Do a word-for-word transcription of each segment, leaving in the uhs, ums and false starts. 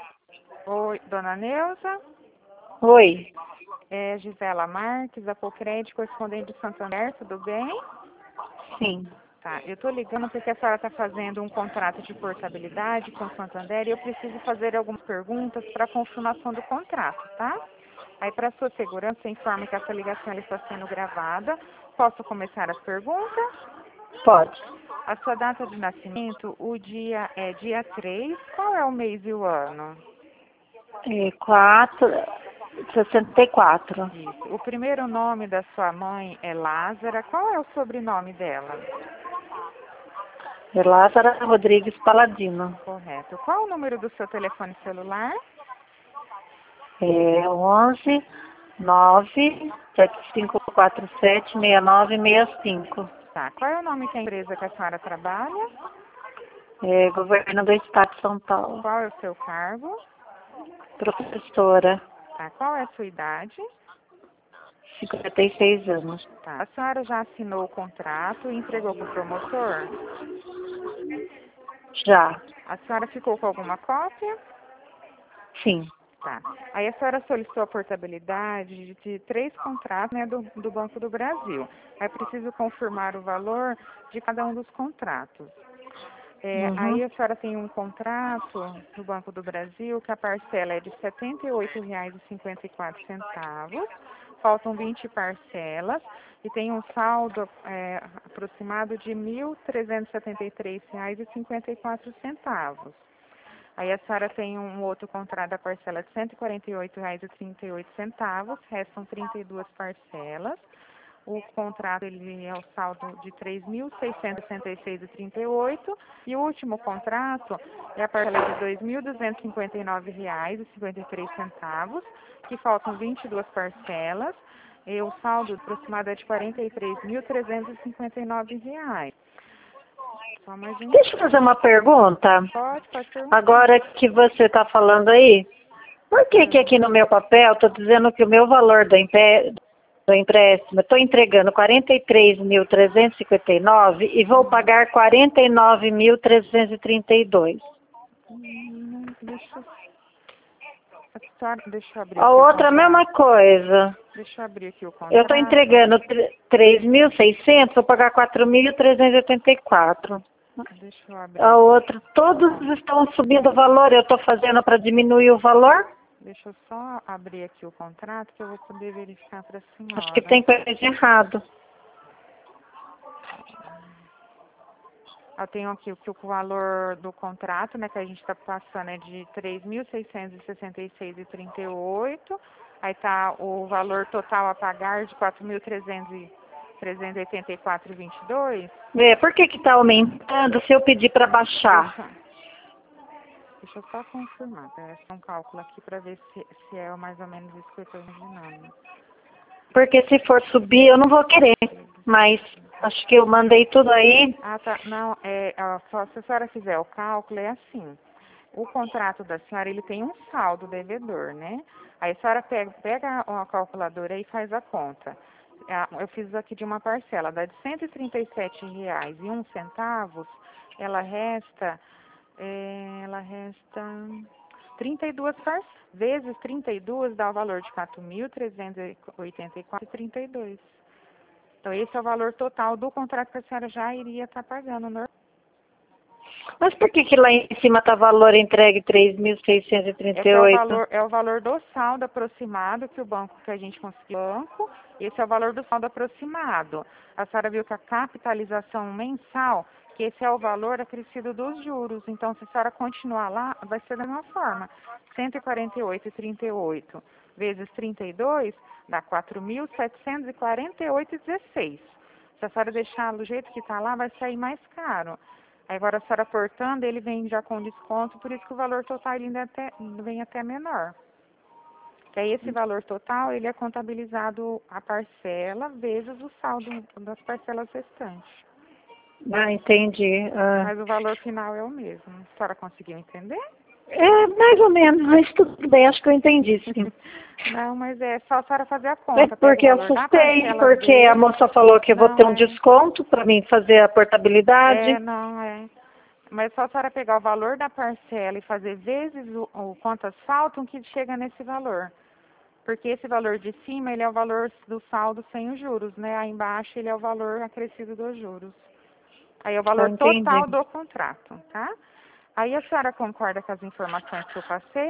Oi, dona Neuza? Oi. É Gisela Marques, da Pocred, correspondente de Santander, tudo bem? Sim. Tá, eu tô ligando porque a senhora está fazendo um contrato de portabilidade com o Santander e eu preciso fazer algumas perguntas para a confirmação do contrato, tá? Aí, para sua segurança, informo que essa ligação ela está sendo gravada. Posso começar as perguntas? Pode. A sua data de nascimento, o dia é dia três. Qual é o mês e o ano? É quatro, sessenta e quatro. Isso. O primeiro nome da sua mãe é Lázara. Qual é o sobrenome dela? É Lázara Rodrigues Paladino. Correto. Qual o número do seu telefone celular? É onze nove sete cinco quatro sete seis nove seis cinco. Tá. Qual é o nome que a empresa que a senhora trabalha? É Governo do Estado de São Paulo. Qual é o seu cargo? Professora, Tá. Qual é a sua idade? cinquenta e seis anos. Tá. A senhora já assinou o contrato e entregou para o promotor? Já. A senhora ficou com alguma cópia? Sim. Tá. Aí a senhora solicitou a portabilidade de, de três contratos, né, do, do Banco do Brasil. Aí preciso confirmar o valor de cada um dos contratos. É, Uhum. aí a senhora tem um contrato do Banco do Brasil que a parcela é de setenta e oito reais e cinquenta e quatro centavos. Faltam vinte parcelas e tem um saldo é, aproximado de mil trezentos e setenta e três reais e cinquenta e quatro centavos. Aí a senhora tem um outro contrato da parcela de cento e quarenta e oito reais e trinta e oito centavos, restam trinta e duas parcelas. O contrato ele é o saldo de três mil seiscentos e sessenta e seis reais e trinta e oito e o último contrato é a parcela de dois mil duzentos e cinquenta e nove reais e cinquenta e três centavos, que faltam vinte e duas parcelas, e o saldo aproximado é de quarenta e três mil trezentos e cinquenta e nove reais. Só mais um. Deixa eu fazer uma pergunta. Pode, pode perguntar. Agora que você está falando aí, por que que Hum. aqui no meu papel está dizendo que o meu valor do, empé- do empréstimo, eu estou entregando quarenta e três mil trezentos e cinquenta e nove e vou pagar quarenta e nove mil trezentos e trinta e dois? Hum, deixa, a senhora, deixa eu abrir A aqui o outra, a contrato. mesma coisa. Deixa eu abrir aqui o Eu estou contrato. entregando três mil e seiscentos, vou pagar quatro mil trezentos e oitenta e quatro. Deixa eu abrir A aqui. outra, todos estão subindo o valor, eu estou fazendo para diminuir o valor? Deixa eu só abrir aqui o contrato que eu vou poder verificar para a Acho que senhora. tem coisa de errado. Eu tenho aqui que o valor do contrato, né, que a gente está passando é de três mil seiscentos e sessenta e seis reais e trinta e oito. Aí tá o valor total a pagar de quatro mil trezentos e oitenta e quatro reais e vinte e dois centavos. É, por que que está aumentando se eu pedir para baixar? Deixa, deixa eu só confirmar. Pera, só um cálculo aqui para ver se, se é mais ou menos isso que eu estou imaginando. Porque se for subir, eu não vou querer. Mas acho que eu mandei tudo aí. Ah, tá. Não, é, ó, só se a senhora fizer o cálculo, é assim. O contrato da senhora, ele tem um saldo devedor, né? Aí a senhora pega, pega uma calculadora e faz a conta. Ah, eu fiz aqui de uma parcela, dá de cento e trinta e sete reais e um centavos, ela resta, é, ela resta trinta e duas parcelas, vezes trinta e duas dá o valor de quatro mil trezentos e oitenta e quatro reais e trinta e dois centavos. Então, esse é o valor total do contrato que a senhora já iria estar pagando. Né? Mas por que que lá em cima está valor entregue três mil seiscentos e trinta Esse e é o oito? valor, é o valor do saldo aproximado que o banco que a gente conseguiu. Banco, esse é o valor do saldo aproximado. A senhora viu que a capitalização mensal, que esse é o valor acrescido dos juros. Então, se a senhora continuar lá, vai ser da mesma forma. cento e quarenta e oito reais e trinta e oito vezes trinta e dois dá quatro mil setecentos e quarenta e oito reais e dezesseis centavos. Se a senhora deixar do jeito que está lá, vai sair mais caro. Aí agora a senhora portando, ele vem já com desconto, por isso que o valor total ele ainda até, vem até menor. Que aí esse valor total, ele é contabilizado a parcela vezes o saldo das parcelas restantes. Ah, entendi. Ah. Mas o valor final é o mesmo. A senhora conseguiu entender? É, mais ou menos, mas tudo bem, acho que eu entendi, sim. Não, mas é só a senhora fazer a É conta. Pega o porque eu valor da assustei, parcela porque a vezes. moça falou que eu vou ter Não, um é. desconto para mim fazer a portabilidade. É, não, é. Mas só a senhora pegar o valor da parcela e fazer vezes o, o quantas faltam que chega nesse valor. Porque esse valor de cima, ele é o valor do saldo sem os juros, né? Aí embaixo, ele é o valor acrescido dos juros. Aí é o Eu valor entendi. total do contrato, tá? Aí a senhora concorda com as informações que eu passei?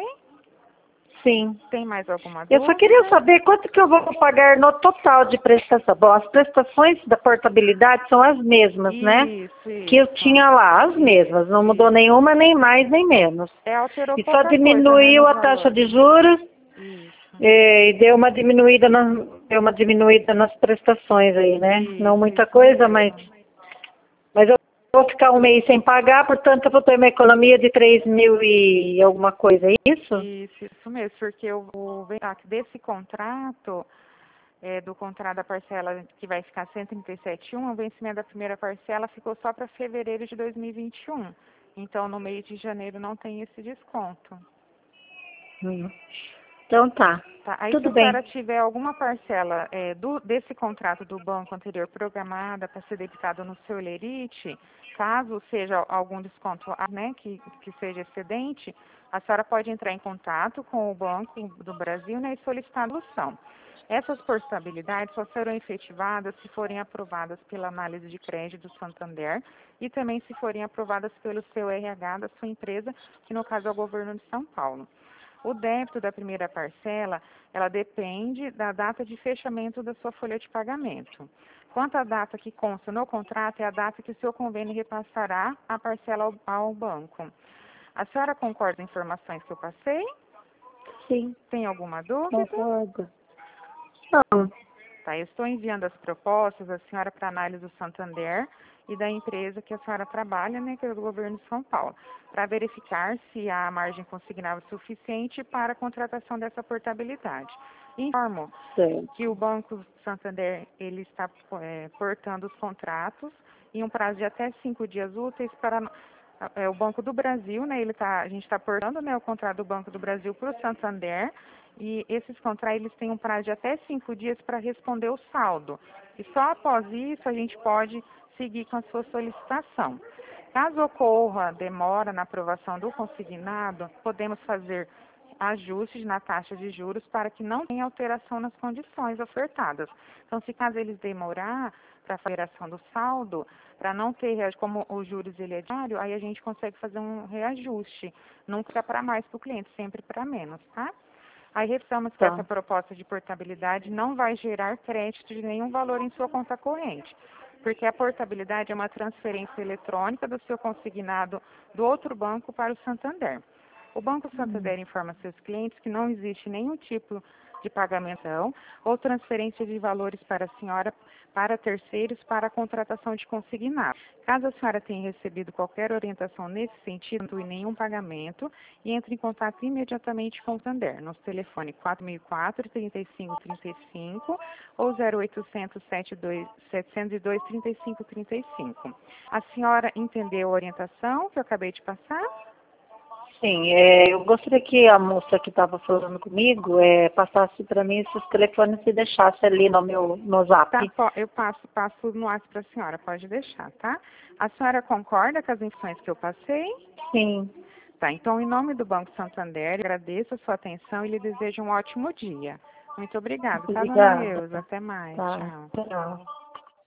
Sim. Tem mais alguma Eu só queria dúvida? saber quanto que eu vou pagar no total de prestação. Bom, as prestações da portabilidade são as mesmas, né? Isso, Que eu isso. tinha lá, as mesmas. Não mudou Isso. nenhuma, nem mais, nem menos. É, alterou E só pouca coisa, né, diminuiu nos a taxa de valores. juros Isso. eh, e deu uma diminuída, na, deu uma diminuída nas prestações aí, né? Não Isso, muita isso coisa, mas, mesmo. mas eu vou ficar um mês sem pagar, portanto eu vou ter uma economia de três mil e alguma coisa, é isso? Isso, isso mesmo, porque o, o desse contrato, é, do contrato da parcela que vai ficar cento e trinta e sete vírgula um, o vencimento da primeira parcela ficou só para fevereiro de dois mil e vinte e um. Então, no mês de janeiro não tem esse desconto. Hum. Então tá, Tá? Aí, se tudo a senhora bem. tiver alguma parcela é, do, desse contrato do banco anterior programada para ser debitada no seu lerite, caso seja algum desconto, né, que, que seja excedente, a senhora pode entrar em contato com o Banco do Brasil, né, e solicitar a dedução. Essas portabilidades só serão efetivadas se forem aprovadas pela análise de crédito do Santander e também se forem aprovadas pelo seu R H da sua empresa, que no caso é o governo de São Paulo. O débito da primeira parcela, ela depende da data de fechamento da sua folha de pagamento. Quanto à data que consta no contrato, é a data que o seu convênio repassará a parcela ao, ao banco. A senhora concorda com as informações que eu passei? Sim, Tem alguma dúvida? concordo. Não, Tá, eu estou enviando as propostas da senhora para análise do Santander e da empresa que a senhora trabalha, né, que é do governo de São Paulo, para verificar se há margem consignável suficiente para a contratação dessa portabilidade. Informo sei. que o Banco Santander ele está é, portando os contratos em um prazo de até cinco dias úteis para é, o Banco do Brasil, né? Ele tá, a gente está portando, né, o contrato do Banco do Brasil para o Santander e esses contratos eles têm um prazo de até cinco dias para responder o saldo. E só após isso a gente pode seguir com a sua solicitação. Caso ocorra demora na aprovação do consignado, podemos fazer ajustes na taxa de juros para que não tenha alteração nas condições ofertadas. Então, se caso eles demorar para a alteração do saldo, para não ter, como os juros ele é diário, aí a gente consegue fazer um reajuste. Nunca para mais para o cliente, sempre para menos, tá? Aí refirmos que essa Tá, proposta de portabilidade não vai gerar crédito de nenhum valor em sua conta corrente, porque a portabilidade é uma transferência eletrônica do seu consignado do outro banco para o Santander. O Banco Santander informa seus clientes que não existe nenhum tipo de pagamento ou transferência de valores para a senhora, para terceiros, para a contratação de consignado. Caso a senhora tenha recebido qualquer orientação nesse sentido, e nenhum pagamento, e entre em contato imediatamente com o Santander. Nosso telefone quatro mil e quatro, trinta e cinco trinta e cinco ou zero oitocentos, setenta e dois, setecentos e dois, trinta e cinco trinta e cinco. A senhora entendeu a orientação que eu acabei de passar? sim, é, eu gostaria que a moça que estava falando comigo é, passasse para mim esses telefones e deixasse ali no meu no zap. Tá, po- eu passo, passo no WhatsApp para a senhora, pode deixar, tá? A senhora concorda com as informações que eu passei? Sim, Tá, então, em nome do Banco Santander, agradeço a sua atenção e lhe desejo um ótimo dia. Muito obrigada, tá, dona obrigada. Neuza? Até mais. Tá, Tchau. tchau.